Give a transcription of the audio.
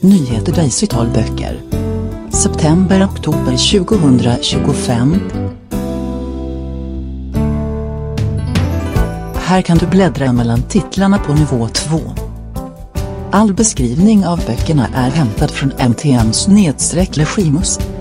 Nyheter Daisy-talböcker. September-oktober 2025. Här kan du bläddra mellan titlarna på nivå 2. All beskrivning av böckerna är hämtad från MTMs/Legimus.